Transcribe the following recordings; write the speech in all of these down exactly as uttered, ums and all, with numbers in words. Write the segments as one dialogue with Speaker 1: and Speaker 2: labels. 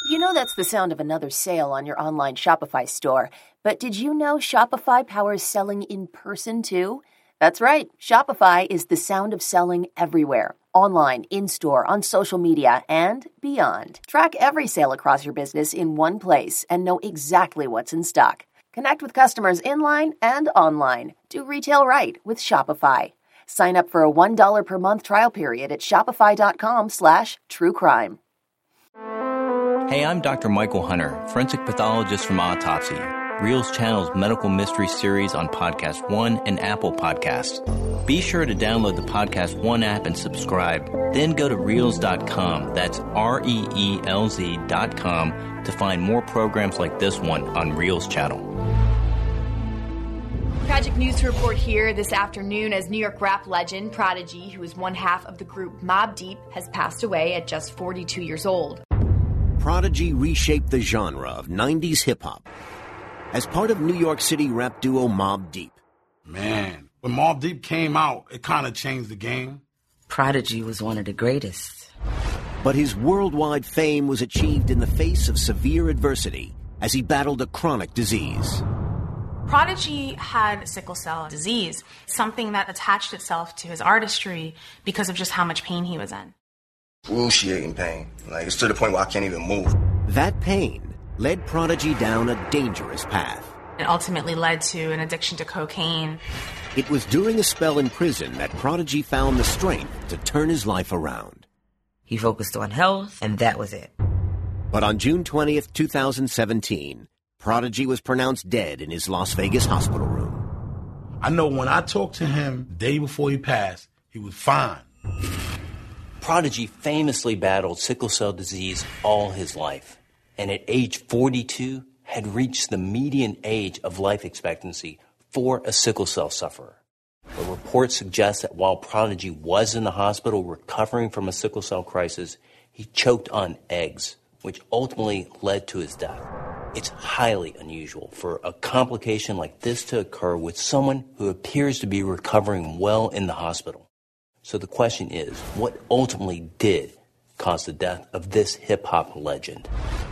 Speaker 1: You know that's the sound of another sale on your online Shopify store. But did you know Shopify powers selling in person too? That's right. Shopify is the sound of selling everywhere. Online, in-store, on social media, and beyond. Track every sale across your business in one place and know exactly what's in stock. Connect with customers in-line and online. Do retail right with Shopify. Sign up for a one dollar per month trial period at shopify.com slash true crime.
Speaker 2: Hey, I'm Doctor Michael Hunter, forensic pathologist from Autopsy, Reelz Channel's medical mystery series on Podcast One and Apple Podcasts. Be sure to download the Podcast One app and subscribe. Then go to reelz dot com, that's R E E L Z dot com, to find more programs like this one on Reelz Channel.
Speaker 3: Tragic news to report here this afternoon as New York rap legend Prodigy, who is one half of the group Mobb Deep, has passed away at just forty-two years old.
Speaker 4: Prodigy reshaped the genre of nineties hip-hop as part of New York City rap duo Mobb Deep.
Speaker 5: Man, when Mobb Deep came out, it kind of changed the game.
Speaker 6: Prodigy was one of the greatest.
Speaker 4: But his worldwide fame was achieved in the face of severe adversity as he battled a chronic disease.
Speaker 7: Prodigy had sickle cell disease, something that attached itself to his artistry because of just how much pain he was in.
Speaker 8: Excruciating pain. Like, it's to the point where I can't even move.
Speaker 4: That pain led Prodigy down a dangerous path.
Speaker 7: It ultimately led to an addiction to cocaine.
Speaker 4: It was during a spell in prison that Prodigy found the strength to turn his life around.
Speaker 6: He focused on health, and that was it.
Speaker 4: But on June twentieth, twenty seventeen, Prodigy was pronounced dead in his Las Vegas hospital room.
Speaker 5: I know when I talked to him the day before he passed, he was fine.
Speaker 2: Prodigy famously battled sickle cell disease all his life, and at age forty-two had reached the median age of life expectancy for a sickle cell sufferer. A report suggests that while Prodigy was in the hospital recovering from a sickle cell crisis, he choked on eggs, which ultimately led to his death. It's highly unusual for a complication like this to occur with someone who appears to be recovering well in the hospital. So the question is, what ultimately did cause the death of this hip-hop legend?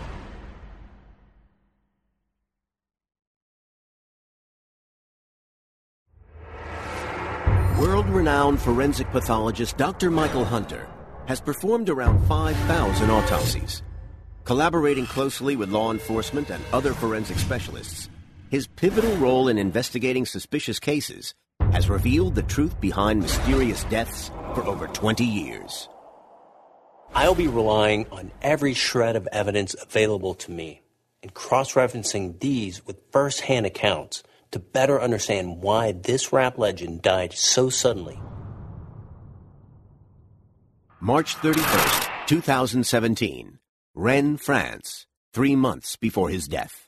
Speaker 4: World-renowned forensic pathologist Doctor Michael Hunter has performed around five thousand autopsies. Collaborating closely with law enforcement and other forensic specialists, his pivotal role in investigating suspicious cases has revealed the truth behind mysterious deaths for over twenty years.
Speaker 2: I'll be relying on every shred of evidence available to me and cross-referencing these with first-hand accounts to better understand why this rap legend died so suddenly.
Speaker 4: March thirty-first, twenty seventeen. Rennes, France, three months before his death.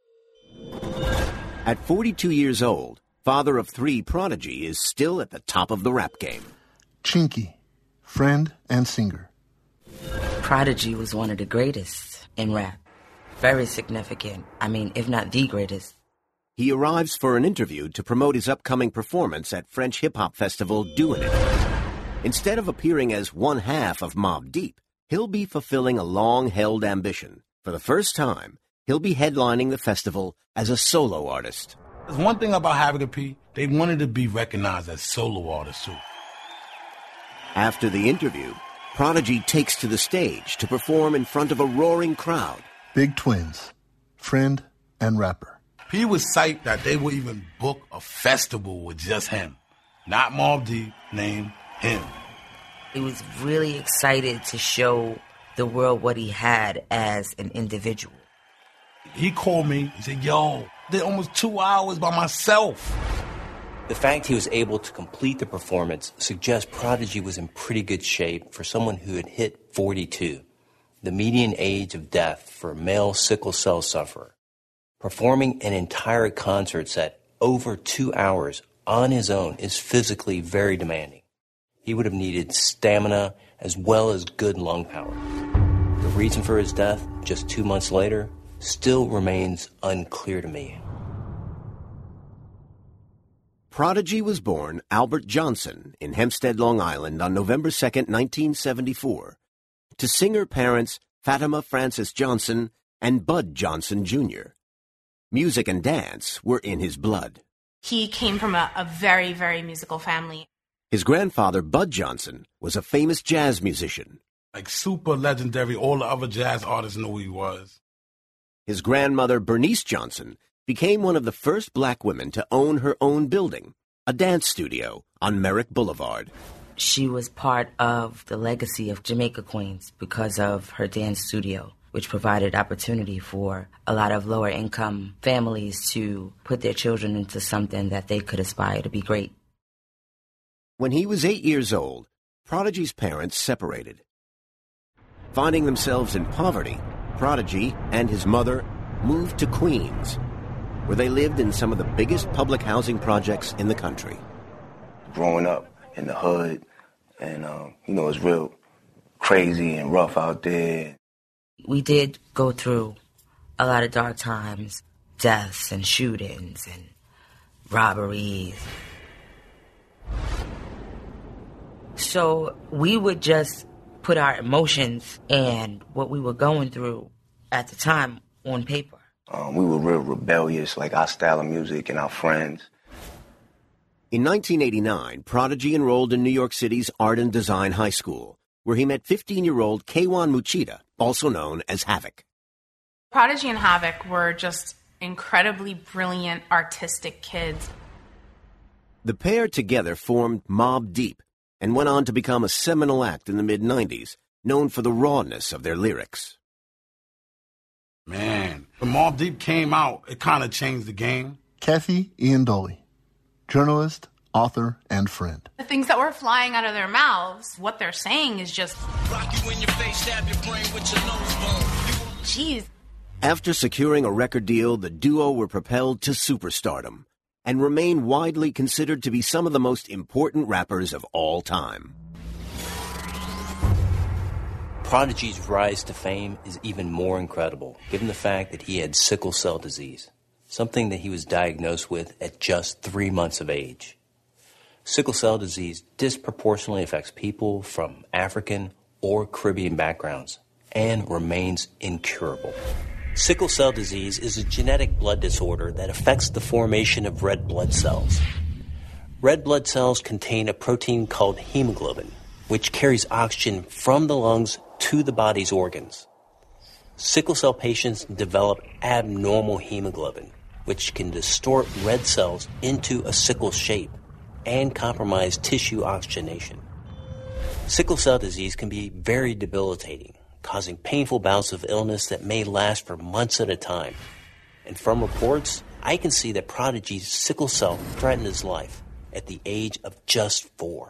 Speaker 4: At forty-two years old, father of three Prodigy is still at the top of the rap game.
Speaker 9: Chinky, friend and singer.
Speaker 6: Prodigy was one of the greatest in rap. Very significant. I mean, if not the greatest.
Speaker 4: He arrives for an interview to promote his upcoming performance at French hip-hop festival Doing It. Instead of appearing as one half of Mobb Deep, he'll be fulfilling a long-held ambition. For the first time, he'll be headlining the festival as a solo artist.
Speaker 5: There's one thing about Havoc P, they wanted to be recognized as solo artists too.
Speaker 4: After the interview, Prodigy takes to the stage to perform in front of a roaring crowd.
Speaker 9: Big twins, friend and rapper.
Speaker 5: P was psyched that they would even book a festival with just him. Not Mobb Deep, named him.
Speaker 6: He was really excited to show the world what he had as an individual.
Speaker 5: He called me, he said, yo, did almost two hours by myself.
Speaker 2: The fact he was able to complete the performance suggests Prodigy was in pretty good shape for someone who had hit forty-two, the median age of death for a male sickle cell sufferer. Performing an entire concert set over two hours on his own is physically very demanding. He would have needed stamina as well as good lung power. The reason for his death, just two months later, still remains unclear to me.
Speaker 4: Prodigy was born Albert Johnson in Hempstead, Long Island on November second, nineteen seventy-four, to singer parents Fatima Francis Johnson, and Bud Johnson Junior Music and dance were in his blood.
Speaker 7: He came from a, a very, very musical family.
Speaker 4: His grandfather, Bud Johnson, was a famous jazz musician.
Speaker 5: Like super legendary, all the other jazz artists knew who he was.
Speaker 4: His grandmother, Bernice Johnson, became one of the first black women to own her own building, a dance studio on Merrick Boulevard.
Speaker 6: She was part of the legacy of Jamaica Queens because of her dance studio, which provided opportunity for a lot of lower-income families to put their children into something that they could aspire to be great.
Speaker 4: When he was eight years old, Prodigy's parents separated. Finding themselves in poverty, Prodigy and his mother moved to Queens, where they lived in some of the biggest public housing projects in the country.
Speaker 8: Growing up in the hood, and, um, you know, it's real crazy and rough out there.
Speaker 6: We did go through a lot of dark times, deaths and shootings and robberies. So we would just put our emotions and what we were going through at the time on paper.
Speaker 8: Um, we were real rebellious, like our style of music and our friends.
Speaker 4: In nineteen eighty-nine, Prodigy enrolled in New York City's Art and Design High School, where he met fifteen-year-old Kwan Muchita, also known as Havoc.
Speaker 7: Prodigy and Havoc were just incredibly brilliant, artistic kids.
Speaker 4: The pair together formed Mobb Deep and went on to become a seminal act in the mid nineties, known for the rawness of their lyrics.
Speaker 5: Man, when Mobb Deep came out, it kind of changed the game.
Speaker 9: Kathy Ian Doley, journalist, author, and friend.
Speaker 7: The things that were flying out of their mouths, what they're saying is just,
Speaker 10: rock you in your face, stab your brain with your nose bone.
Speaker 7: Jeez.
Speaker 4: After securing a record deal, the duo were propelled to superstardom and remain widely considered to be some of the most important rappers of all time.
Speaker 2: Prodigy's rise to fame is even more incredible, given the fact that he had sickle cell disease, something that he was diagnosed with at just three months of age. Sickle cell disease disproportionately affects people from African or Caribbean backgrounds and remains incurable. Sickle cell disease is a genetic blood disorder that affects the formation of red blood cells. Red blood cells contain a protein called hemoglobin, which carries oxygen from the lungs to the body's organs. Sickle cell patients develop abnormal hemoglobin, which can distort red cells into a sickle shape and compromise tissue oxygenation. Sickle cell disease can be very debilitating, causing painful bouts of illness that may last for months at a time. And from reports, I can see that Prodigy's sickle cell threatened his life at the age of just four.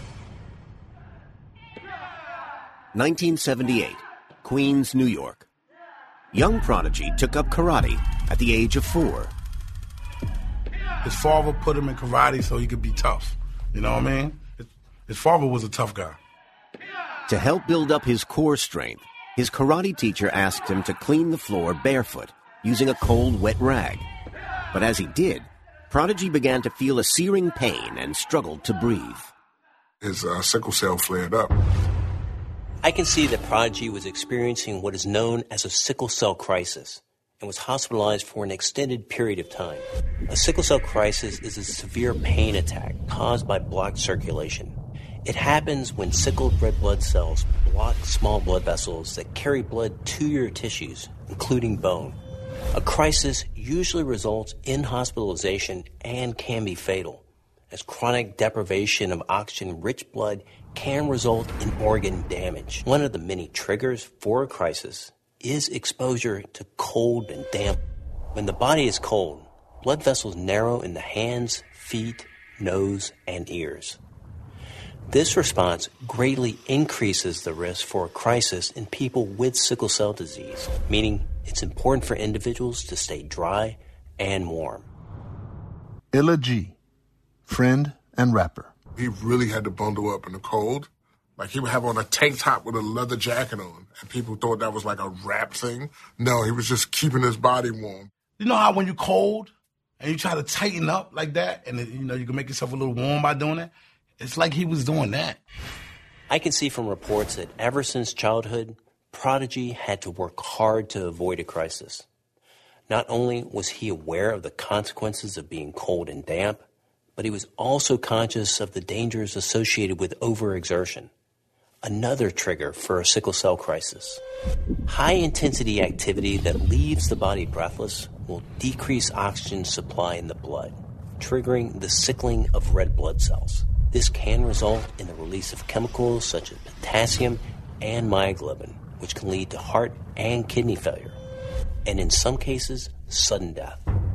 Speaker 4: nineteen seventy-eight, Queens, New York. Young Prodigy took up karate at the age of four.
Speaker 5: His father put him in karate so he could be tough. You know what I mean? His father was a tough guy.
Speaker 4: To help build up his core strength, his karate teacher asked him to clean the floor barefoot using a cold, wet rag. But as he did, Prodigy began to feel a searing pain and struggled to breathe.
Speaker 11: His uh, sickle cell flared up.
Speaker 2: I can see that Prodigy was experiencing what is known as a sickle cell crisis and was hospitalized for an extended period of time. A sickle cell crisis is a severe pain attack caused by blocked circulation. It happens when sickled red blood cells block small blood vessels that carry blood to your tissues, including bone. A crisis usually results in hospitalization and can be fatal, as chronic deprivation of oxygen-rich blood can result in organ damage. One of the many triggers for a crisis is exposure to cold and damp. When the body is cold, blood vessels narrow in the hands, feet, nose, and ears. This response greatly increases the risk for a crisis in people with sickle cell disease, meaning it's important for individuals to stay dry and warm.
Speaker 9: Illa G, friend and rapper.
Speaker 11: He really had to bundle up in the cold. Like, he would have on a tank top with a leather jacket on, and people thought that was like a rap thing. No, he was just keeping his body warm.
Speaker 5: You know how when you're cold and you try to tighten up like that, and you know you can make yourself a little warm by doing it? It's like he was doing that.
Speaker 2: I can see from reports that ever since childhood, Prodigy had to work hard to avoid a crisis. Not only was he aware of the consequences of being cold and damp, but he was also conscious of the dangers associated with overexertion, another trigger for a sickle cell crisis. High-intensity activity that leaves the body breathless will decrease oxygen supply in the blood, triggering the sickling of red blood cells. This can result in the release of chemicals such as potassium and myoglobin, which can lead to heart and kidney failure, and in some cases, sudden death.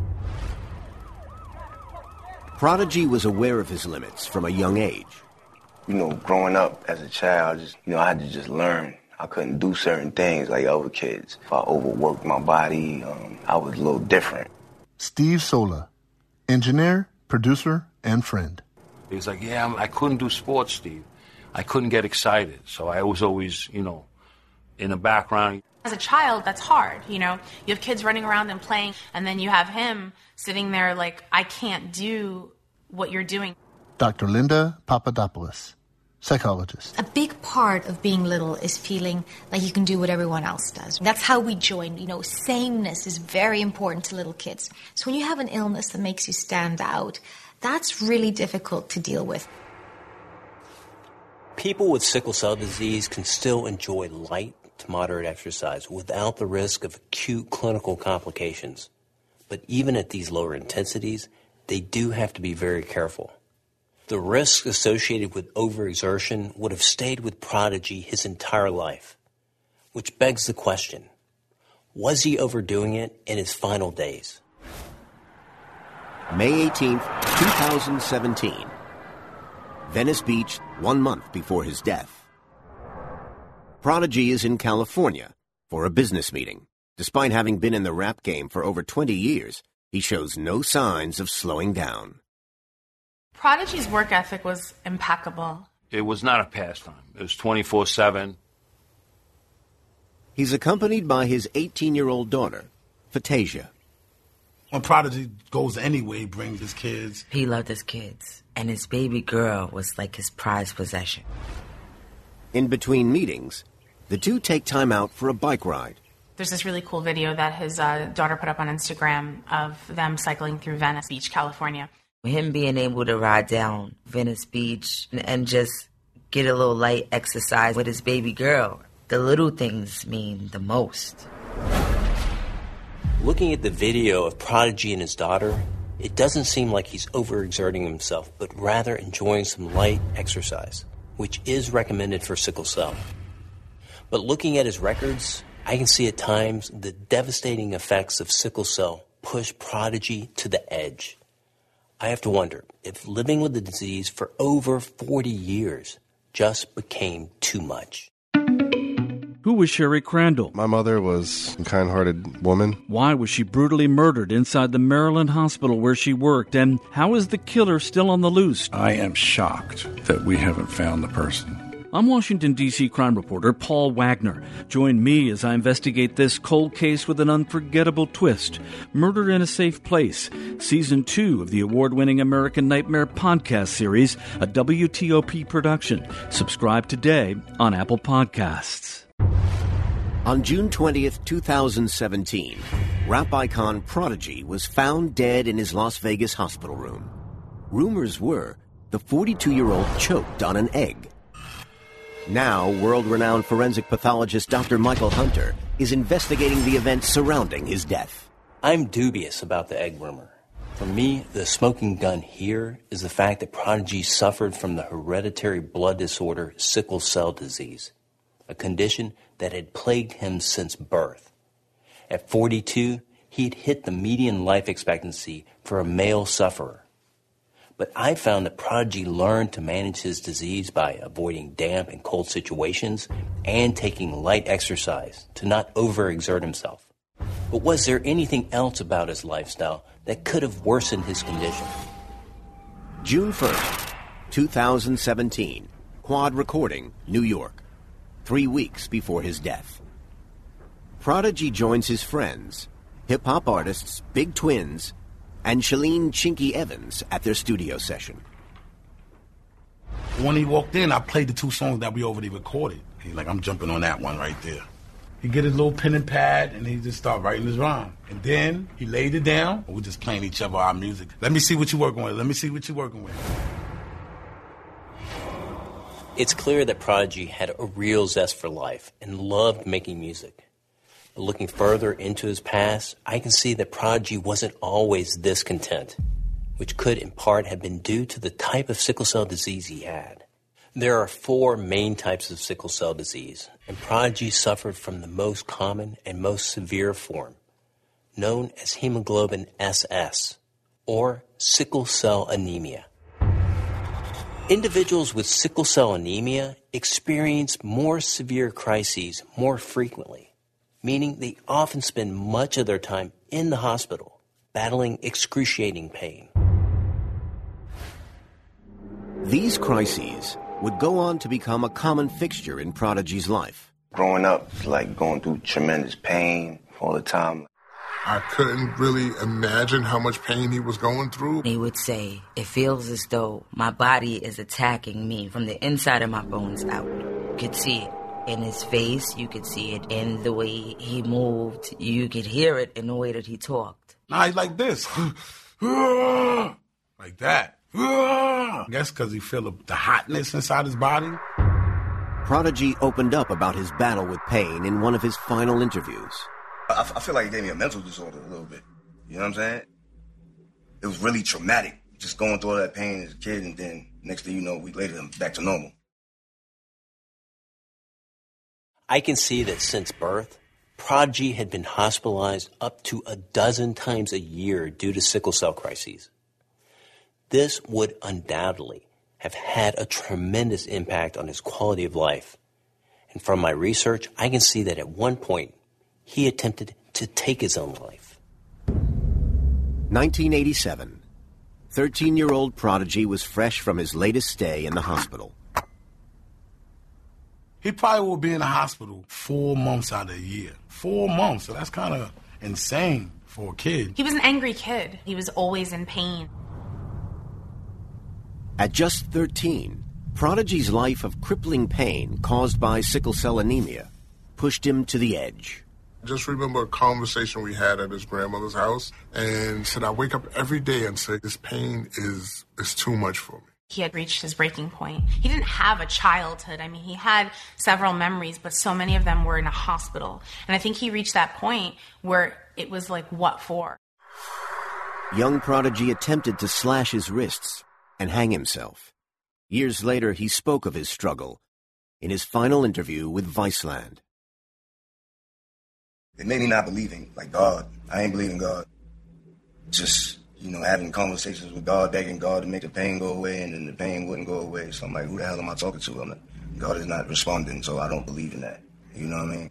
Speaker 4: Prodigy was aware of his limits from a young age.
Speaker 8: You know, growing up as a child, just, you know, I had to just learn. I couldn't do certain things like other kids. If I overworked my body, um, I was a little different.
Speaker 9: Steve Sola, engineer, producer, and friend.
Speaker 12: He was like, yeah, I couldn't do sports, Steve. I couldn't get excited, so I was always, you know, in the background.
Speaker 7: As a child, that's hard, you know? You have kids running around and playing, and then you have him sitting there like, I can't do what you're doing.
Speaker 9: Doctor Linda Papadopoulos, psychologist.
Speaker 13: A big part of being little is feeling like you can do what everyone else does. That's how we join. You know, sameness is very important to little kids. So when you have an illness that makes you stand out, that's really difficult to deal with.
Speaker 2: People with sickle cell disease can still enjoy light to moderate exercise without the risk of acute clinical complications. But even at these lower intensities, they do have to be very careful. The risks associated with overexertion would have stayed with Prodigy his entire life, which begs the question, was he overdoing it in his final days?
Speaker 4: May eighteenth, two thousand seventeen. Venice Beach, one month before his death. Prodigy is in California for a business meeting. Despite having been in the rap game for over twenty years, he shows no signs of slowing down.
Speaker 7: Prodigy's work ethic was impeccable.
Speaker 12: It was not a pastime. It was twenty-four seven.
Speaker 4: He's accompanied by his eighteen-year-old daughter, Fatasia.
Speaker 5: When Prodigy goes anyway, he brings his kids.
Speaker 6: He loved his kids, and his baby girl was like his prized possession.
Speaker 4: In between meetings, the two take time out for a bike ride.
Speaker 7: There's this really cool video that his uh, daughter put up on Instagram of them cycling through Venice Beach, California.
Speaker 6: Him being able to ride down Venice Beach and, and just get a little light exercise with his baby girl. The little things mean the most.
Speaker 2: Looking at the video of Prodigy and his daughter, it doesn't seem like he's overexerting himself, but rather enjoying some light exercise, which is recommended for sickle cell. But looking at his records, I can see at times the devastating effects of sickle cell push Prodigy to the edge. I have to wonder if living with the disease for over forty years just became too much.
Speaker 14: Who was Sherry Crandall?
Speaker 15: My mother was a kind-hearted woman.
Speaker 14: Why was she brutally murdered inside the Maryland hospital where she worked? And how is the killer still on the loose?
Speaker 16: I am shocked that we haven't found the person.
Speaker 14: I'm Washington, D C crime reporter Paul Wagner. Join me as I investigate this cold case with an unforgettable twist. Murder in a Safe Place, Season two of the award-winning American Nightmare podcast series, a W T O P production. Subscribe today on Apple Podcasts.
Speaker 4: On June twentieth, two thousand seventeen, rap icon Prodigy was found dead in his Las Vegas hospital room. Rumors were the forty-two-year-old choked on an egg. Now, world-renowned forensic pathologist Doctor Michael Hunter is investigating the events surrounding his death.
Speaker 2: I'm dubious about the egg rumor. For me, the smoking gun here is the fact that Prodigy suffered from the hereditary blood disorder sickle cell disease, a condition that had plagued him since birth. At forty-two, he'd hit the median life expectancy for a male sufferer. But I found that Prodigy learned to manage his disease by avoiding damp and cold situations and taking light exercise to not overexert himself. But was there anything else about his lifestyle that could have worsened his condition?
Speaker 4: June first, two thousand seventeen, Quad Recording, New York, three weeks before his death. Prodigy joins his friends, hip-hop artists Big Twins, and Shalene Chinky Evans at their studio session.
Speaker 5: When he walked in, I played the two songs that we already recorded. He's like, I'm jumping on that one right there. He get his little pen and pad, and he just start writing his rhyme. And then he laid it down, and we just playing each other our music. Let me see what you working with. Let me see what you working with.
Speaker 2: It's clear that Prodigy had a real zest for life and loved making music. But looking further into his past, I can see that Prodigy wasn't always this content, which could in part have been due to the type of sickle cell disease he had. There are four main types of sickle cell disease, and Prodigy suffered from the most common and most severe form, known as hemoglobin S S, or sickle cell anemia. Individuals with sickle cell anemia experience more severe crises more frequently, meaning they often spend much of their time in the hospital, battling excruciating pain.
Speaker 4: These crises would go on to become a common fixture in Prodigy's life.
Speaker 8: Growing up, like going through tremendous pain all the time.
Speaker 11: I couldn't really imagine how much pain he was going through.
Speaker 6: He would say, it feels as though my body is attacking me from the inside of my bones out. You could see it in his face. You could see it in the way he moved. You could hear it in the way that he talked.
Speaker 5: Nah, he's like this. Like that. I guess because he feel the hotness inside his body.
Speaker 4: Prodigy opened up about his battle with pain in one of his final interviews.
Speaker 8: I, I feel like it gave me a mental disorder a little bit. You know what I'm saying? It was really traumatic, just going through all that pain as a kid, and then next thing you know, a week later, I'm back to normal.
Speaker 2: I can see that since birth, Prodigy had been hospitalized up to a dozen times a year due to sickle cell crises. This would undoubtedly have had a tremendous impact on his quality of life. And from my research, I can see that at one point, he attempted to take his own life.
Speaker 4: nineteen eighty-seven. thirteen-year-old Prodigy was fresh from his latest stay in the hospital.
Speaker 5: He probably will be in the hospital four months out of a year. Four months, so that's kind of insane for a kid.
Speaker 7: He was an angry kid. He was always in pain.
Speaker 4: At just thirteen, Prodigy's life of crippling pain caused by sickle cell anemia pushed him to the edge.
Speaker 11: I just remember a conversation we had at his grandmother's house, and said, I wake up every day and say, this pain is, is too much for me.
Speaker 7: He had reached his breaking point. He didn't have a childhood. I mean, he had several memories, but so many of them were in a hospital. And I think he reached that point where it was like, what for?
Speaker 4: Young Prodigy attempted to slash his wrists and hang himself. Years later, he spoke of his struggle in his final interview with Viceland.
Speaker 8: It made me not believe in, like, God. I ain't believe in God. Just, you know, having conversations with God, begging God to make the pain go away, and then the pain wouldn't go away. So I'm like, who the hell am I talking to? I'm like, God is not responding, so I don't believe in that. You know what I mean?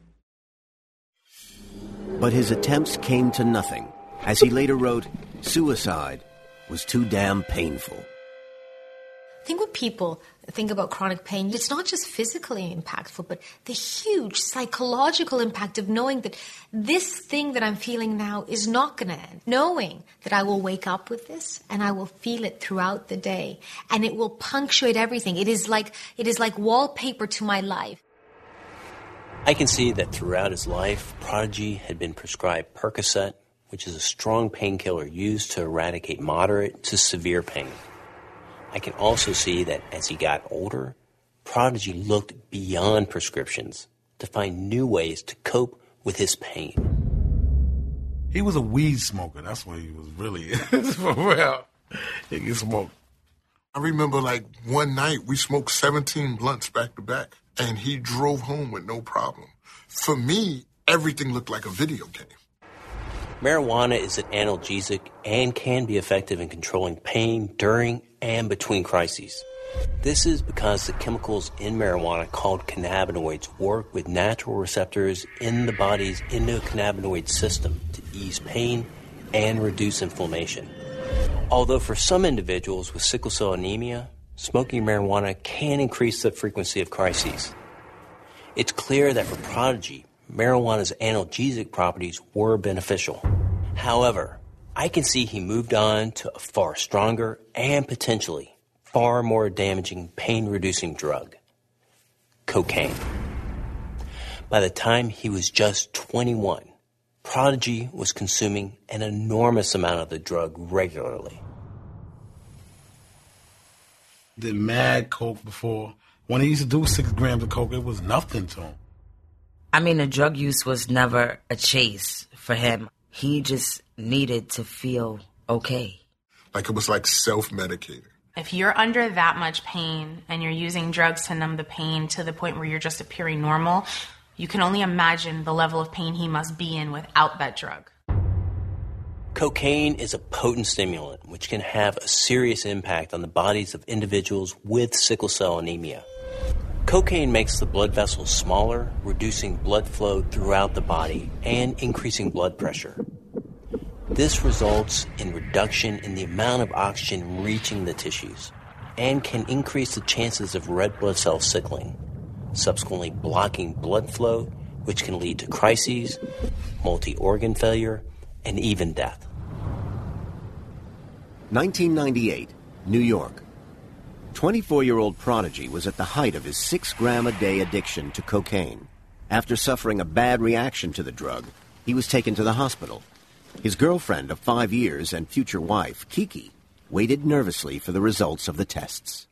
Speaker 4: But his attempts came to nothing. As he later wrote, suicide was too damn painful.
Speaker 13: I think when people think about chronic pain, it's not just physically impactful, but the huge psychological impact of knowing that this thing that I'm feeling now is not going to end. Knowing that I will wake up with this and I will feel it throughout the day and it will punctuate everything. It is like, it is like wallpaper to my life.
Speaker 2: I can see that throughout his life, Prodigy had been prescribed Percocet, which is a strong painkiller used to eradicate moderate to severe pain. I can also see that as he got older, Prodigy looked beyond prescriptions to find new ways to cope with his pain.
Speaker 5: He was a weed smoker. That's what he was really. For real. He can smoke.
Speaker 11: I remember, like, one night we smoked seventeen blunts back to back, and he drove home with no problem. For me, everything looked like a video game.
Speaker 2: Marijuana is an analgesic and can be effective in controlling pain during and between crises. This is because the chemicals in marijuana called cannabinoids work with natural receptors in the body's endocannabinoid system to ease pain and reduce inflammation. Although for some individuals with sickle cell anemia, smoking marijuana can increase the frequency of crises. It's clear that for Prodigy, marijuana's analgesic properties were beneficial. However, I can see he moved on to a far stronger and potentially far more damaging pain-reducing drug, cocaine. By the time he was just twenty-one, Prodigy was consuming an enormous amount of the drug regularly.
Speaker 5: Did mad coke before. When he used to do six grams of coke, it was nothing to him.
Speaker 6: I mean, the drug use was never a chase for him. He just needed to feel okay.
Speaker 11: Like it was like self-medicating.
Speaker 7: If you're under that much pain and you're using drugs to numb the pain to the point where you're just appearing normal, you can only imagine the level of pain he must be in without that drug.
Speaker 2: Cocaine is a potent stimulant which can have a serious impact on the bodies of individuals with sickle cell anemia. Cocaine makes the blood vessels smaller, reducing blood flow throughout the body and increasing blood pressure. This results in reduction in the amount of oxygen reaching the tissues and can increase the chances of red blood cell sickling, subsequently blocking blood flow, which can lead to crises, multi-organ failure, and even death.
Speaker 4: nineteen ninety-eight, New York. twenty-four-year-old Prodigy was at the height of his six-gram-a-day addiction to cocaine. After suffering a bad reaction to the drug, he was taken to the hospital. His girlfriend of five years and future wife, Kiki, waited nervously for the results of the tests.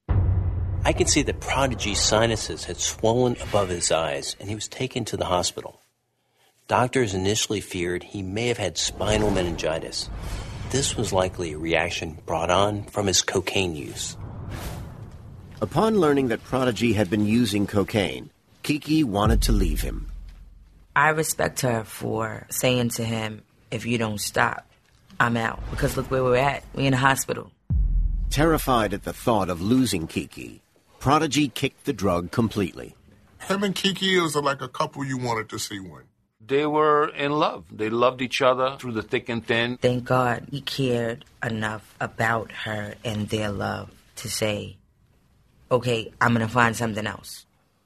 Speaker 2: I could see that Prodigy's sinuses had swollen above his eyes, and he was taken to the hospital. Doctors initially feared he may have had spinal meningitis. This was likely a reaction brought on from his cocaine use.
Speaker 4: Upon learning that Prodigy had been using cocaine, Kiki wanted to leave him.
Speaker 6: I respect her for saying to him, if you don't stop, I'm out. Because look where we're at. We're in a hospital.
Speaker 4: Terrified at the thought of losing Kiki, Prodigy kicked the drug completely.
Speaker 11: Him and Kiki was like a couple you wanted to see one.
Speaker 12: They were in love. They loved each other through the thick and thin.
Speaker 6: Thank God he cared enough about her and their love to say, okay, I'm going to find something else.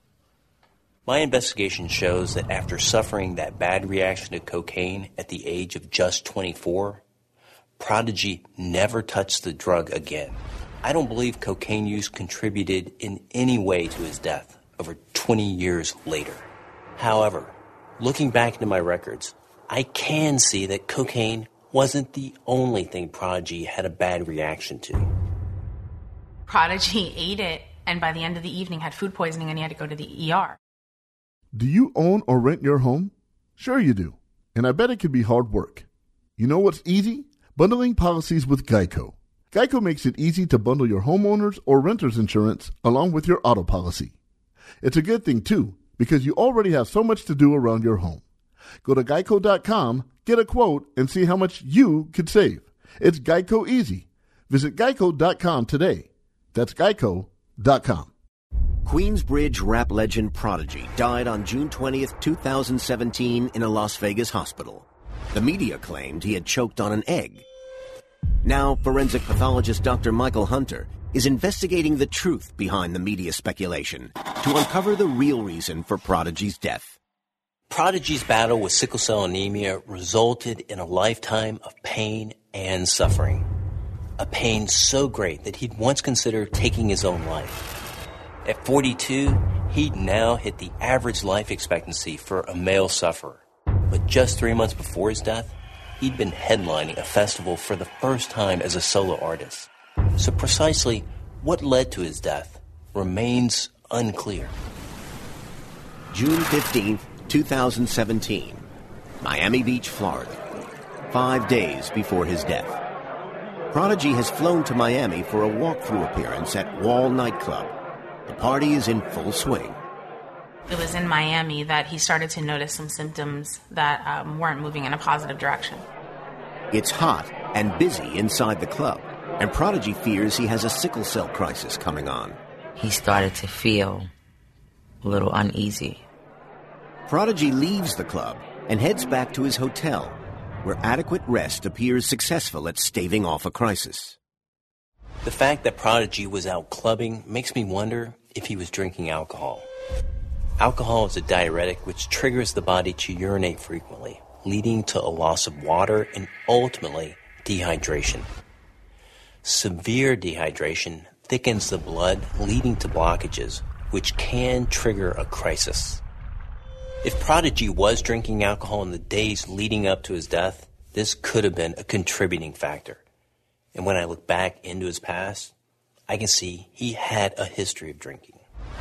Speaker 2: My investigation shows that after suffering that bad reaction to cocaine at the age of just twenty-four, Prodigy never touched the drug again. I don't believe cocaine use contributed in any way to his death over twenty years later. However, looking back into my records, I can see that cocaine wasn't the only thing Prodigy had a bad reaction to.
Speaker 7: Prodigy ate it, and by the end of the evening had food poisoning and he had to go to the E R.
Speaker 9: Do you own or rent your home? Sure you do. And I bet it can be hard work. You know what's easy? Bundling policies with Geico. Geico makes it easy to bundle your homeowners or renters insurance along with your auto policy. It's a good thing, too, because you already have so much to do around your home. Go to geico dot com, get a quote, and see how much you could save. It's Geico easy. Visit geico dot com today. That's geico dot com.
Speaker 4: Queensbridge rap legend Prodigy died on June twentieth, two thousand seventeen in a Las Vegas hospital. The media claimed he had choked on an egg. Now, forensic pathologist Doctor Michael Hunter is investigating the truth behind the media speculation to uncover the real reason for Prodigy's death.
Speaker 2: Prodigy's battle with sickle cell anemia resulted in a lifetime of pain and suffering. A pain so great that he'd once considered taking his own life. At forty-two, he'd now hit the average life expectancy for a male sufferer. But just three months before his death, he'd been headlining a festival for the first time as a solo artist. So precisely what led to his death remains unclear.
Speaker 4: June fifteenth, two thousand seventeen, Miami Beach, Florida. Five days before his death. Prodigy has flown to Miami for a walkthrough appearance at Wall Nightclub. The party is in full swing.
Speaker 7: It was in Miami that he started to notice some symptoms that um, weren't moving in a positive direction.
Speaker 4: It's hot and busy inside the club, and Prodigy fears he has a sickle cell crisis coming on.
Speaker 6: He started to feel a little uneasy.
Speaker 4: Prodigy leaves the club and heads back to his hotel, where adequate rest appears successful at staving off a crisis.
Speaker 2: The fact that Prodigy was out clubbing makes me wonder if he was drinking alcohol. Alcohol is a diuretic which triggers the body to urinate frequently, leading to a loss of water and ultimately dehydration. Severe dehydration thickens the blood, leading to blockages, which can trigger a crisis. If Prodigy was drinking alcohol in the days leading up to his death, this could have been a contributing factor. And when I look back into his past, I can see he had a history of drinking.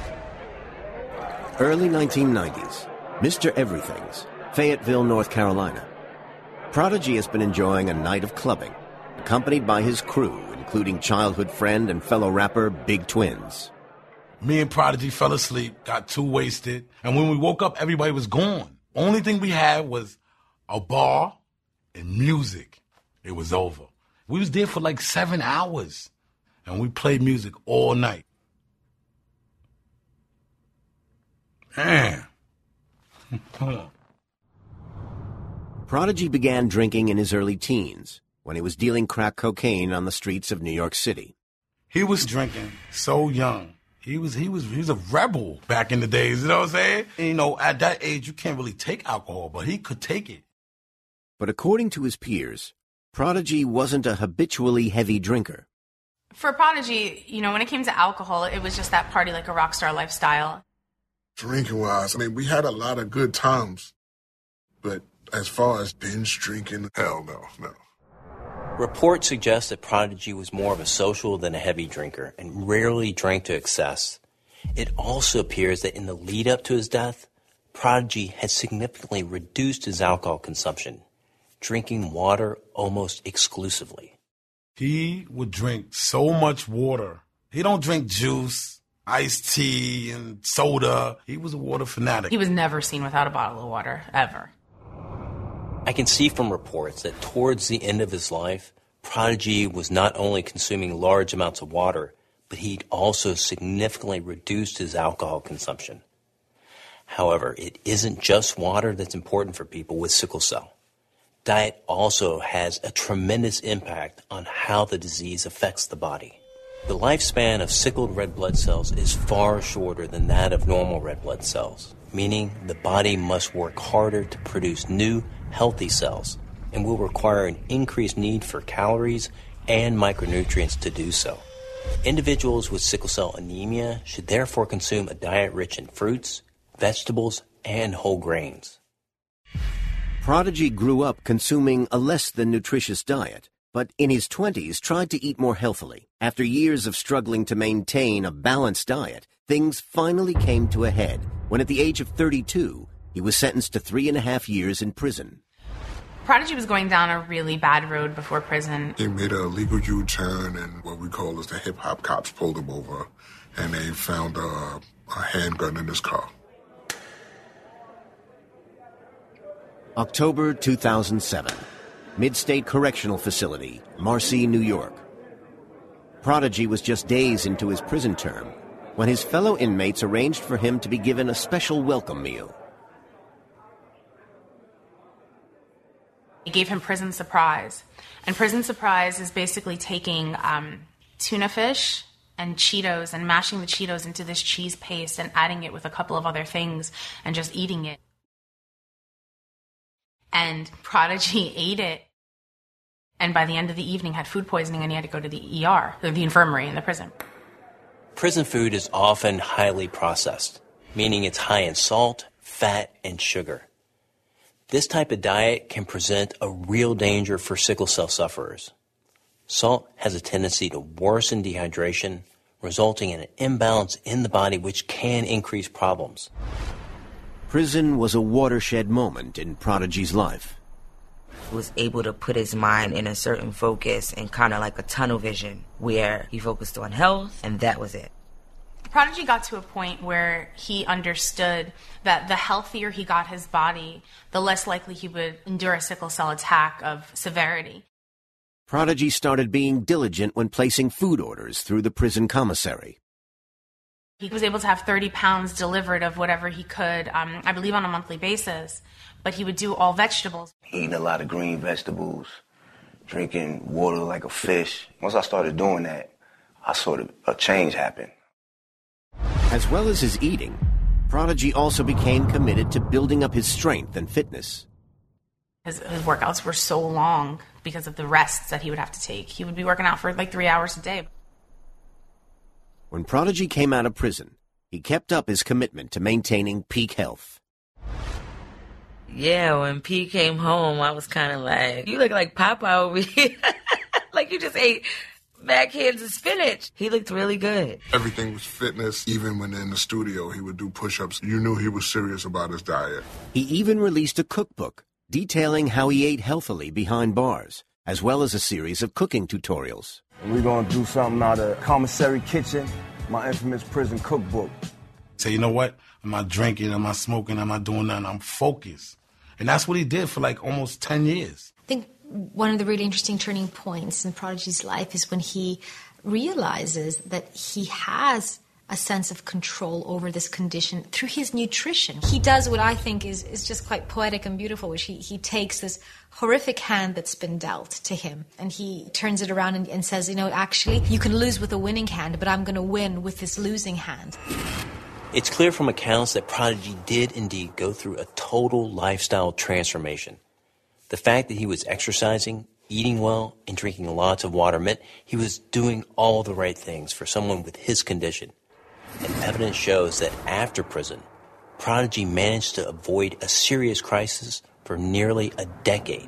Speaker 4: Early nineteen nineties, Mister Everything's, Fayetteville, North Carolina. Prodigy has been enjoying a night of clubbing, accompanied by his crew, including childhood friend and fellow rapper Big Twins.
Speaker 5: Me and Prodigy fell asleep, got too wasted, and when we woke up, everybody was gone. Only thing we had was a bar and music. It was over. We was there for like seven hours, and we played music all night. Man. Come on.
Speaker 4: Prodigy began drinking in his early teens, when he was dealing crack cocaine on the streets of New York City.
Speaker 5: He was drinking so young. He was he was he was a rebel back in the days, you know what I'm saying? And, you know, at that age you can't really take alcohol, but he could take it.
Speaker 4: But according to his peers, Prodigy wasn't a habitually heavy drinker.
Speaker 7: For Prodigy, you know, when it came to alcohol, it was just that party like a rock star lifestyle.
Speaker 11: Drinking wise, I mean, we had a lot of good times, but as far as binge drinking, hell no, no.
Speaker 2: Reports suggest that Prodigy was more of a social than a heavy drinker and rarely drank to excess. It also appears that in the lead up to his death, Prodigy had significantly reduced his alcohol consumption, drinking water almost exclusively.
Speaker 5: He would drink so much water. He don't drink juice, iced tea, and soda. He was a water fanatic.
Speaker 7: He was never seen without a bottle of water, ever.
Speaker 2: I can see from reports that towards the end of his life, Prodigy was not only consuming large amounts of water, but he'd also significantly reduced his alcohol consumption. However, it isn't just water that's important for people with sickle cell. Diet also has a tremendous impact on how the disease affects the body. The lifespan of sickled red blood cells is far shorter than that of normal red blood cells, meaning the body must work harder to produce new, healthy cells and will require an increased need for calories and micronutrients to do so. Individuals with sickle cell anemia should therefore consume a diet rich in fruits, vegetables, and whole grains.
Speaker 4: Prodigy grew up consuming a less than nutritious diet, but in his twenties tried to eat more healthily. After years of struggling to maintain a balanced diet, things finally came to a head when at the age of thirty-two, he was sentenced to three and a half years in prison.
Speaker 7: Prodigy was going down a really bad road before prison.
Speaker 11: He made a legal U-turn, and what we call as the hip-hop cops pulled him over, and they found a, a handgun in his car.
Speaker 4: October two thousand seven, Mid-State Correctional Facility, Marcy, New York. Prodigy was just days into his prison term when his fellow inmates arranged for him to be given a special welcome meal.
Speaker 7: He gave him Prison Surprise. And Prison Surprise is basically taking um, tuna fish and Cheetos and mashing the Cheetos into this cheese paste and adding it with a couple of other things and just eating it. And Prodigy ate it, and by the end of the evening had food poisoning, and he had to go to the E R, or the infirmary in the prison.
Speaker 2: Prison food is often highly processed, meaning it's high in salt, fat, and sugar. This type of diet can present a real danger for sickle cell sufferers. Salt has a tendency to worsen dehydration, resulting in an imbalance in the body which can increase problems.
Speaker 4: Prison was a watershed moment in Prodigy's life.
Speaker 6: He was able to put his mind in a certain focus and kind of like a tunnel vision where he focused on health, and that was it.
Speaker 7: Prodigy got to a point where he understood that the healthier he got his body, the less likely he would endure a sickle cell attack of severity.
Speaker 4: Prodigy started being diligent when placing food orders through the prison commissary.
Speaker 7: He was able to have thirty pounds delivered of whatever he could, um, I believe on a monthly basis, but he would do all vegetables.
Speaker 8: Eating a lot of green vegetables, drinking water like a fish. Once I started doing that, I sort of, a change happened.
Speaker 4: As well as his eating, Prodigy also became committed to building up his strength and fitness.
Speaker 7: His, his workouts were so long because of the rests that he would have to take. He would be working out for like three hours a day.
Speaker 4: When Prodigy came out of prison, he kept up his commitment to maintaining peak health.
Speaker 6: Yeah, when P came home, I was kind of like, you look like Papa over here. Like you just ate backhands of spinach. He looked really good.
Speaker 11: Everything was fitness. Even when in the studio, he would do push-ups. You knew he was serious about his diet.
Speaker 4: He even released a cookbook detailing how he ate healthily behind bars, as well as a series of cooking tutorials.
Speaker 17: We're going to do something out of Commissary Kitchen, my infamous prison cookbook.
Speaker 5: Say, you know what? I'm not drinking, I'm not smoking, I'm not doing nothing. I'm focused. And that's what he did for like almost ten years.
Speaker 13: I think one of the really interesting turning points in Prodigy's life is when he realizes that he has a sense of control over this condition through his nutrition. He does what I think is, is just quite poetic and beautiful, which he, he takes this horrific hand that's been dealt to him and he turns it around and, and says, you know, actually, you can lose with a winning hand, but I'm going to win with this losing hand.
Speaker 2: It's clear from accounts that Prodigy did indeed go through a total lifestyle transformation. The fact that he was exercising, eating well, and drinking lots of water meant he was doing all the right things for someone with his condition. And evidence shows that after prison, Prodigy managed to avoid a serious crisis for nearly a decade.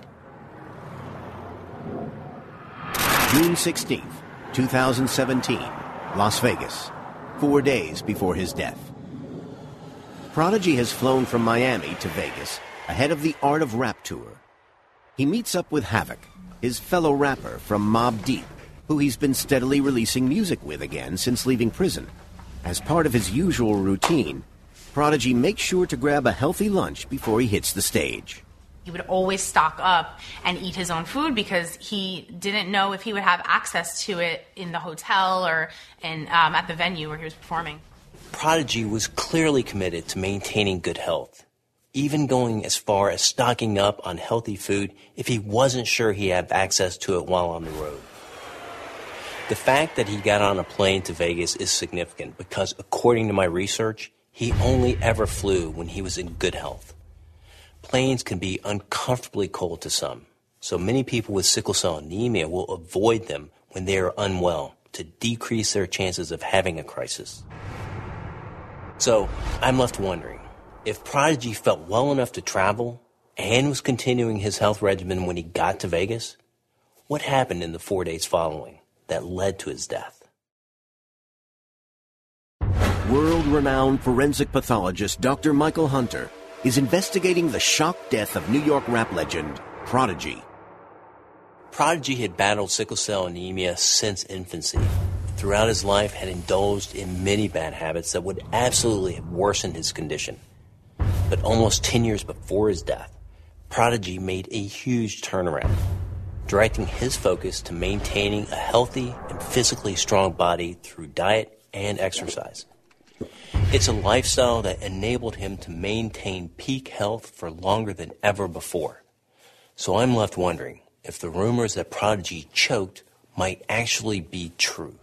Speaker 4: June sixteenth, twenty seventeen, Las Vegas, four days before his death. Prodigy has flown from Miami to Vegas ahead of the Art of Rap tour. He meets up with Havoc, his fellow rapper from Mobb Deep, who he's been steadily releasing music with again since leaving prison. As part of his usual routine, Prodigy makes sure to grab a healthy lunch before he hits the stage.
Speaker 7: He would always stock up and eat his own food because he didn't know if he would have access to it in the hotel or in, um, at the venue where he was performing.
Speaker 2: Prodigy was clearly committed to maintaining good health, even going as far as stocking up on healthy food if he wasn't sure he had access to it while on the road. The fact that he got on a plane to Vegas is significant because, according to my research, he only ever flew when he was in good health. Planes can be uncomfortably cold to some, so many people with sickle cell anemia will avoid them when they are unwell to decrease their chances of having a crisis. So I'm left wondering, if Prodigy felt well enough to travel and was continuing his health regimen when he got to Vegas, what happened in the four days following that led to his death?
Speaker 4: World-renowned forensic pathologist Doctor Michael Hunter is investigating the shock death of New York rap legend Prodigy.
Speaker 2: Prodigy had battled sickle cell anemia since infancy. Throughout his life, had indulged in many bad habits that would absolutely have worsened his condition. But almost ten years before his death, Prodigy made a huge turnaround, directing his focus to maintaining a healthy and physically strong body through diet and exercise. It's a lifestyle that enabled him to maintain peak health for longer than ever before. So I'm left wondering if the rumors that Prodigy choked might actually be true.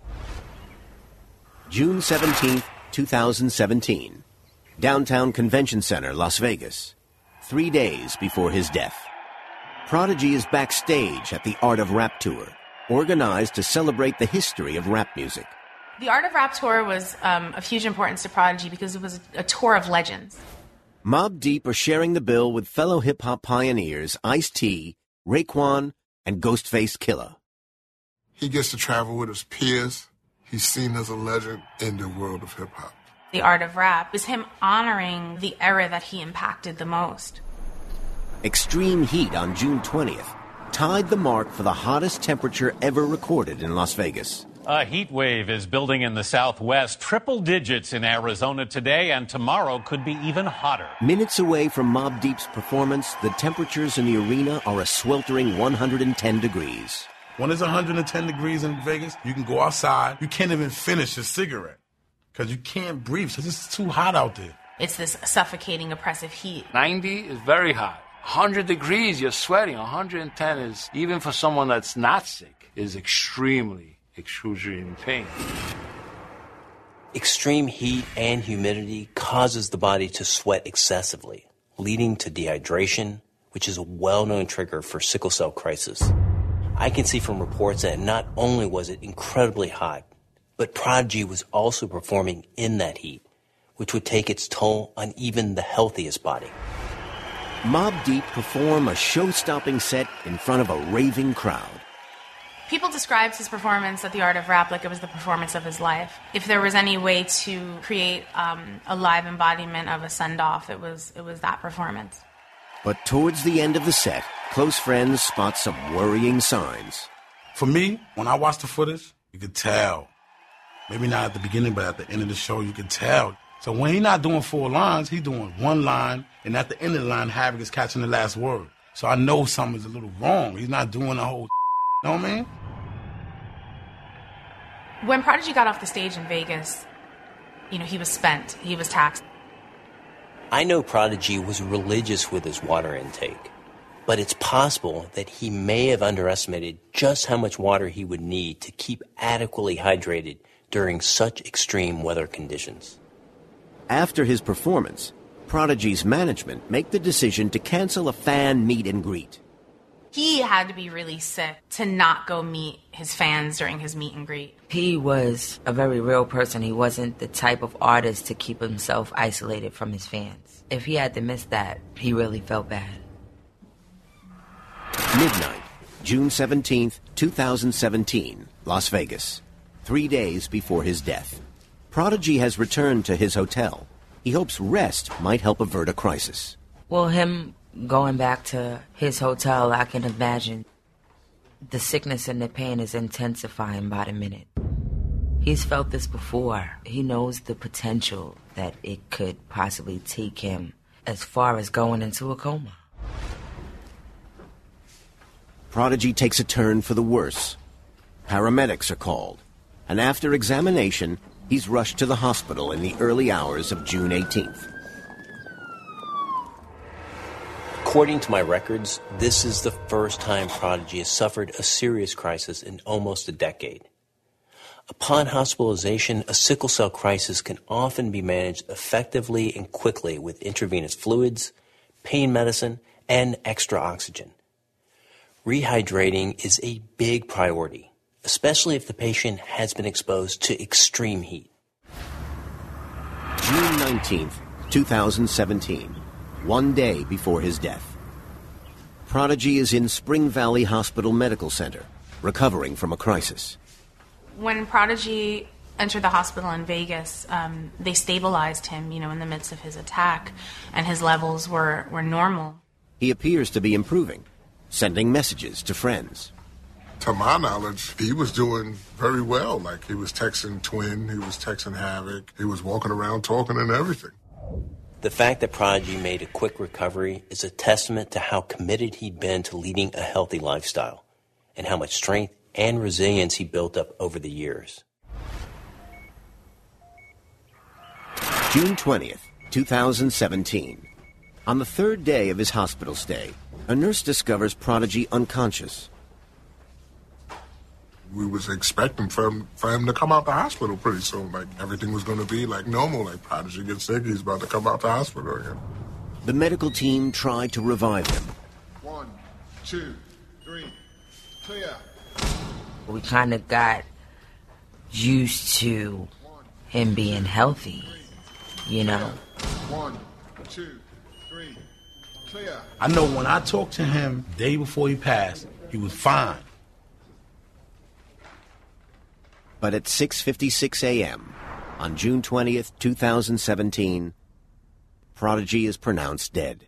Speaker 4: June seventeenth, twenty seventeen. Downtown Convention Center, Las Vegas. Three days before his death. Prodigy is backstage at the Art of Rap tour, organized to celebrate the history of rap music.
Speaker 7: The Art of Rap tour was um, of huge importance to Prodigy because it was a tour of legends.
Speaker 4: Mobb Deep are sharing the bill with fellow hip-hop pioneers Ice-T, Raekwon, and Ghostface Killah.
Speaker 11: He gets to travel with his peers. He's seen as a legend in the world of hip-hop.
Speaker 7: The Art of Rap is him honoring the era that he impacted the most.
Speaker 4: Extreme heat on June twentieth tied the mark for the hottest temperature ever recorded in Las Vegas.
Speaker 18: A heat wave is building in the Southwest, triple digits in Arizona today, and tomorrow could be even hotter.
Speaker 4: Minutes away from Mobb Deep's performance, the temperatures in the arena are a sweltering one hundred ten degrees.
Speaker 5: When it's one hundred ten degrees in Vegas, you can go outside. You can't even finish a cigarette because you can't breathe because it's too hot out there.
Speaker 7: It's this suffocating, oppressive heat.
Speaker 12: ninety is very hot. one hundred degrees, you're sweating. one hundred ten is, even for someone that's not sick, is extremely excruciating pain.
Speaker 2: Extreme heat and humidity causes the body to sweat excessively, leading to dehydration, which is a well-known trigger for sickle cell crisis. I can see from reports that not only was it incredibly hot, but Prodigy was also performing in that heat, which would take its toll on even the healthiest body.
Speaker 4: Mobb Deep perform a show-stopping set in front of a raving crowd.
Speaker 7: People described his performance at the Art of Rap like it was the performance of his life. If there was any way to create um, a live embodiment of a send-off, it was it was that performance.
Speaker 4: But towards the end of the set, close friends spot some worrying signs.
Speaker 5: For me, when I watched the footage, you could tell. Maybe not at the beginning, but at the end of the show, you could tell. So when he's not doing four lines, he's doing one line, and at the end of the line, Havoc is catching the last word. So I know something's a little wrong. He's not doing the whole, you know what I mean?
Speaker 7: When Prodigy got off the stage in Vegas, you know, he was spent. He was taxed.
Speaker 2: I know Prodigy was religious with his water intake, but it's possible that he may have underestimated just how much water he would need to keep adequately hydrated during such extreme weather conditions.
Speaker 4: After his performance, Prodigy's management make the decision to cancel a fan meet and greet.
Speaker 7: He had to be really sick to not go meet his fans during his meet and greet.
Speaker 6: He was a very real person. He wasn't the type of artist to keep himself isolated from his fans. If he had to miss that, he really felt bad.
Speaker 4: Midnight, June seventeenth, twenty seventeen, Las Vegas. Three days before his death. Prodigy has returned to his hotel. He hopes rest might help avert a crisis.
Speaker 6: Well, him going back to his hotel, I can imagine the sickness and the pain is intensifying by the minute. He's felt this before. He knows the potential that it could possibly take him as far as going into a coma.
Speaker 4: Prodigy takes a turn for the worse. Paramedics are called, and after examination, he's rushed to the hospital in the early hours of June eighteenth.
Speaker 2: According to my records, this is the first time Prodigy has suffered a serious crisis in almost a decade. Upon hospitalization, a sickle cell crisis can often be managed effectively and quickly with intravenous fluids, pain medicine, and extra oxygen. Rehydrating is a big priority, especially if the patient has been exposed to extreme heat.
Speaker 4: June nineteenth, twenty seventeen, one day before his death. Prodigy is in Spring Valley Hospital Medical Center, recovering from a crisis.
Speaker 7: When Prodigy entered the hospital in Vegas, um, they stabilized him, you know, in the midst of his attack, and his levels were, were normal.
Speaker 4: He appears to be improving, sending messages to friends.
Speaker 11: To my knowledge, he was doing very well. Like, he was texting Twin, he was texting Havoc, he was walking around talking and everything.
Speaker 2: The fact that Prodigy made a quick recovery is a testament to how committed he'd been to leading a healthy lifestyle, and how much strength and resilience he built up over the years.
Speaker 4: June twentieth, twenty seventeen. On the third day of his hospital stay, a nurse discovers Prodigy unconscious.
Speaker 11: We was expecting for him, for him to come out the hospital pretty soon. Like, everything was going to be like normal. Like, Prodigy gets sick, he's about to come out the hospital again.
Speaker 4: The medical team tried to revive him.
Speaker 11: One, two, three, clear.
Speaker 6: We kind of got used to him being healthy, you know.
Speaker 11: One, two, three, clear.
Speaker 5: I know when I talked to him the day before he passed, he was fine.
Speaker 4: But at six fifty-six a.m., on June twentieth, twenty seventeen, Prodigy is pronounced dead.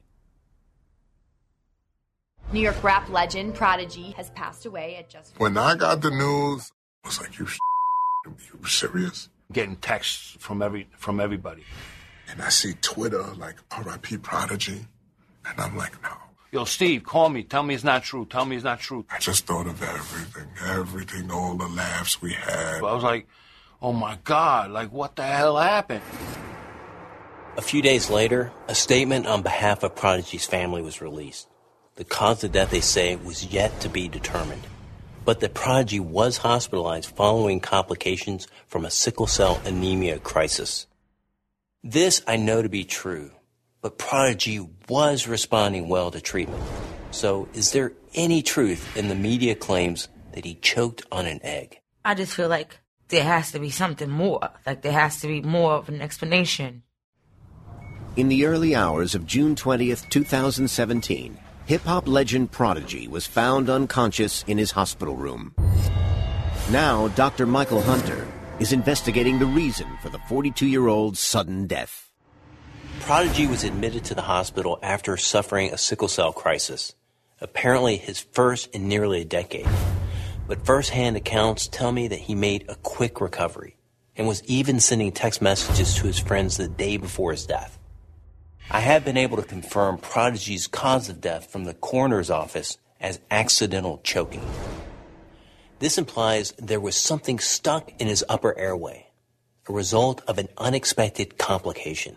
Speaker 3: New York rap legend Prodigy has passed away at just...
Speaker 11: When I got the news, I was like, you, you serious?
Speaker 12: Getting texts from every from everybody.
Speaker 11: And I see Twitter, like, R I P Prodigy. And I'm like, no.
Speaker 12: Yo, Steve, call me. Tell me it's not true. Tell me it's not true.
Speaker 11: I just thought of everything. Everything, all the laughs we had.
Speaker 12: I was like, oh, my God. Like, what the hell happened?
Speaker 2: A few days later, a statement on behalf of Prodigy's family was released. The cause of death, they say, was yet to be determined. But that Prodigy was hospitalized following complications from a sickle cell anemia crisis. This I know to be true. But Prodigy was responding well to treatment. So is there any truth in the media claims that he choked on an egg?
Speaker 6: I just feel like there has to be something more. Like there has to be more of an explanation.
Speaker 4: In the early hours of June twentieth, two thousand seventeen, hip-hop legend Prodigy was found unconscious in his hospital room. Now, Doctor Michael Hunter is investigating the reason for the forty-two-year-old's sudden death.
Speaker 2: Prodigy was admitted to the hospital after suffering a sickle cell crisis, apparently his first in nearly a decade. But first-hand accounts tell me that he made a quick recovery and was even sending text messages to his friends the day before his death. I have been able to confirm Prodigy's cause of death from the coroner's office as accidental choking. This implies there was something stuck in his upper airway, a result of an unexpected complication.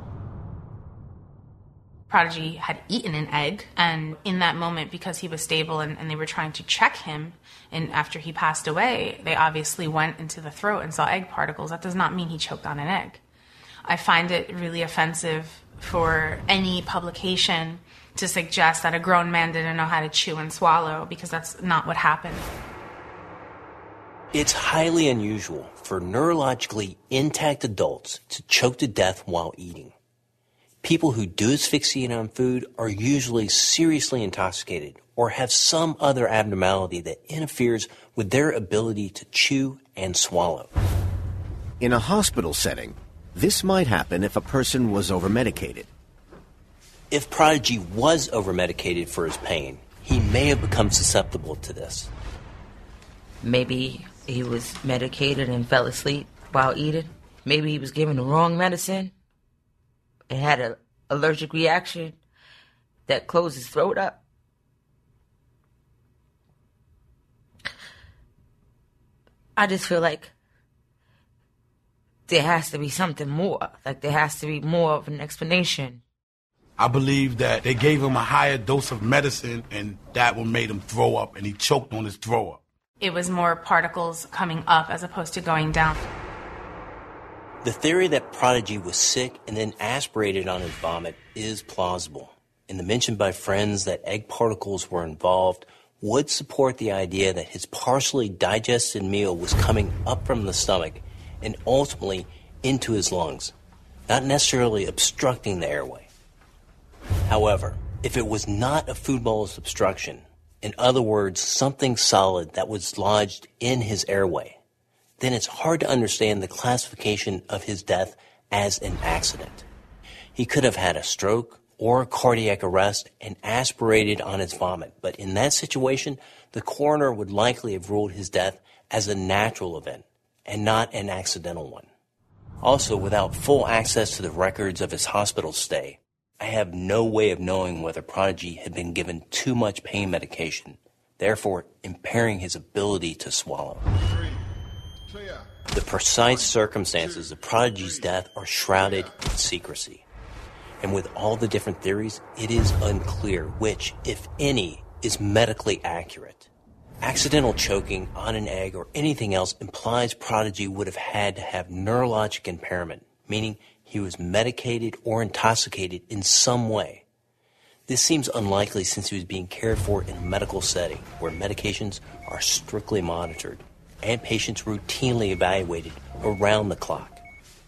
Speaker 7: Prodigy had eaten an egg, and in that moment, because he was stable and, and they were trying to check him, and after he passed away, they obviously went into the throat and saw egg particles. That does not mean he choked on an egg. I find it really offensive for any publication to suggest that a grown man didn't know how to chew and swallow, because that's not what happened.
Speaker 2: It's highly unusual for neurologically intact adults to choke to death while eating. People who do asphyxiate on food are usually seriously intoxicated or have some other abnormality that interferes with their ability to chew and swallow.
Speaker 4: In a hospital setting, this might happen if a person was overmedicated.
Speaker 2: If Prodigy was overmedicated for his pain, he may have become susceptible to this.
Speaker 6: Maybe he was medicated and fell asleep while eating. Maybe he was given the wrong medicine and had an allergic reaction that closed his throat up. I just feel like there has to be something more. Like there has to be more of an explanation.
Speaker 5: I believe that they gave him a higher dose of medicine and that one made him throw up and he choked on his throw up.
Speaker 7: It was more particles coming up as opposed to going down.
Speaker 2: The theory that Prodigy was sick and then aspirated on his vomit is plausible, and the mention by friends that egg particles were involved would support the idea that his partially digested meal was coming up from the stomach and ultimately into his lungs, not necessarily obstructing the airway. However, if it was not a food bolus obstruction, in other words, something solid that was lodged in his airway, then it's hard to understand the classification of his death as an accident. He could have had a stroke or a cardiac arrest and aspirated on his vomit, but in that situation, the coroner would likely have ruled his death as a natural event and not an accidental one. Also, without full access to the records of his hospital stay, I have no way of knowing whether Prodigy had been given too much pain medication, therefore impairing his ability to swallow. The precise circumstances of Prodigy's death are shrouded in secrecy. And with all the different theories, it is unclear which, if any, is medically accurate. Accidental choking on an egg or anything else implies Prodigy would have had to have neurologic impairment, meaning he was medicated or intoxicated in some way. This seems unlikely since he was being cared for in a medical setting where medications are strictly monitored and patients routinely evaluated around the clock.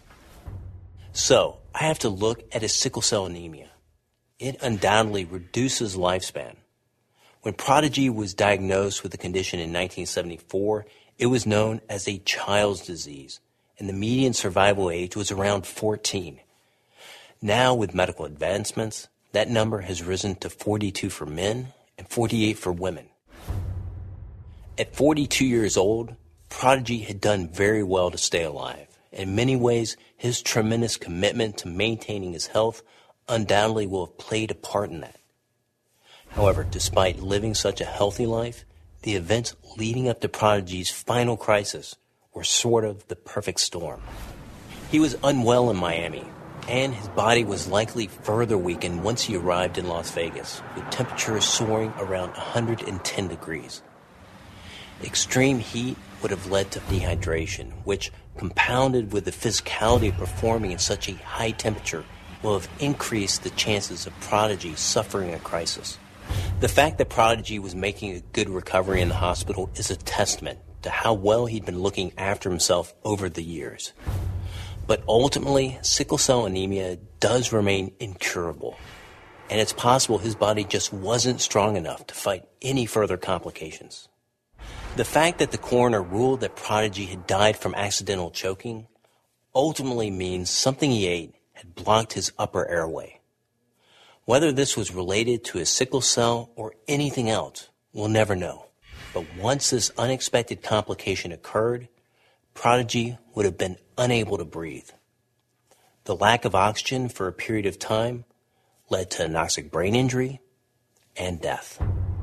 Speaker 2: So, I have to look at his sickle cell anemia. It undoubtedly reduces lifespan. When Prodigy was diagnosed with the condition in nineteen seventy-four, it was known as a child's disease, and the median survival age was around fourteen. Now, with medical advancements, that number has risen to forty-two for men and forty-eight for women. At forty-two years old, Prodigy had done very well to stay alive. In many ways, his tremendous commitment to maintaining his health undoubtedly will have played a part in that. However, despite living such a healthy life, the events leading up to Prodigy's final crisis were sort of the perfect storm. He was unwell in Miami, and his body was likely further weakened once he arrived in Las Vegas, with temperatures soaring around one hundred ten degrees. Extreme heat would have led to dehydration, which, compounded with the physicality of performing in such a high temperature, will have increased the chances of Prodigy suffering a crisis. The fact that Prodigy was making a good recovery in the hospital is a testament to how well he'd been looking after himself over the years. But ultimately, sickle cell anemia does remain incurable. And it's possible his body just wasn't strong enough to fight any further complications. The fact that the coroner ruled that Prodigy had died from accidental choking ultimately means something he ate had blocked his upper airway. Whether this was related to his sickle cell or anything else, we'll never know. But once this unexpected complication occurred, Prodigy would have been unable to breathe. The lack of oxygen for a period of time led to anoxic brain injury and death.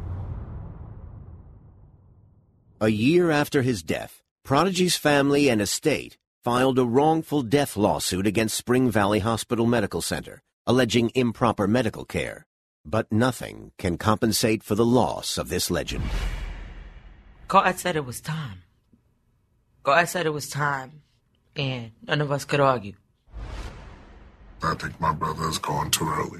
Speaker 4: A year after his death, Prodigy's family and estate filed a wrongful death lawsuit against Spring Valley Hospital Medical Center, alleging improper medical care. But nothing can compensate for the loss of this legend.
Speaker 6: God said it was time. God said it was time, and none of us could argue.
Speaker 11: I think my brother has gone too early.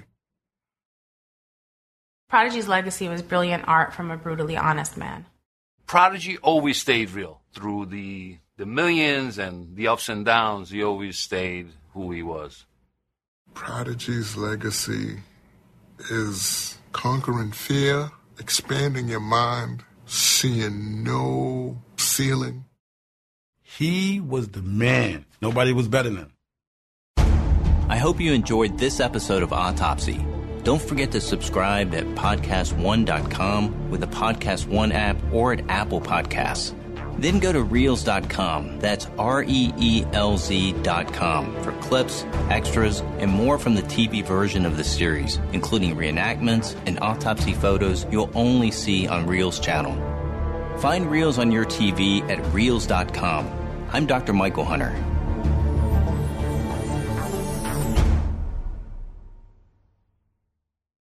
Speaker 7: Prodigy's legacy was brilliant art from a brutally honest man.
Speaker 12: Prodigy always stayed real. Through the, the millions and the ups and downs, he always stayed who he was.
Speaker 11: Prodigy's legacy is conquering fear, expanding your mind, seeing no ceiling.
Speaker 5: He was the man. Nobody was better than him.
Speaker 2: I hope you enjoyed this episode of Autopsy. Don't forget to subscribe at podcast one dot com with the Podcast One app or at Apple Podcasts. Then go to reels dot com, that's R E E L Z dot com, for clips, extras, and more from the T V version of the series, including reenactments and autopsy photos you'll only see on Reels channel. Find Reels on your T V at reels dot com. I'm Doctor Michael Hunter.